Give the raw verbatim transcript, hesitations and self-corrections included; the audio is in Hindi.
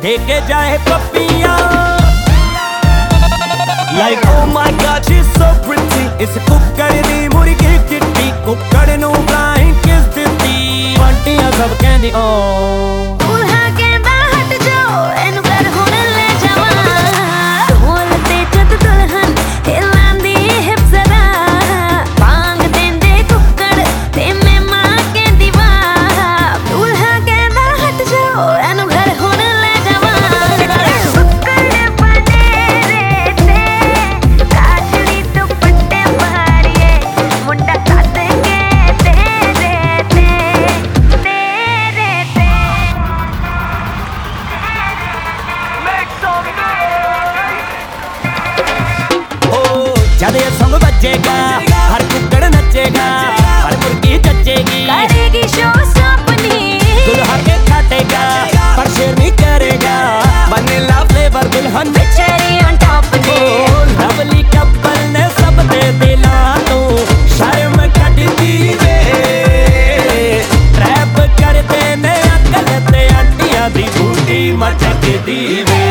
देके जाए पपिया Like oh my god she's so pretty इस कुक्कड़ दी मुर्गी चिट्टी कुक्कड़ नू flying kiss दित्ती बंटियां सब कहंदी ओ दूल्हा कहंदा हट जाओ एनू घर हुण ले जावां ढोल ते जद दुल्हन हिलांदी हिप जरा बांग देंदे कुक्कड़ ते मैं मां कहंदी वाह दूल्हा कहंदा हट जाओ एनू घर हुण ले जावां कुक्कड़ बने रे ते काजली दुपट्टे पहाड़िए मुंडा काट के तेरे ते तेरे ते जद ये संग बजेगा हर कुक्कड़ नचेगा हर मुर्गी चचेगी करेगी शो सपनी दुल्हा के काटेगा पर शेरनी करेगा वनीला फ्लेवर दुल्हन चेरी ऑन टॉप ने लवली कपल ने सब दे दिला तो शर्म कटदी वे ट्रैप करते ने अकल ते आंटियां दी बूटी मचकदी वे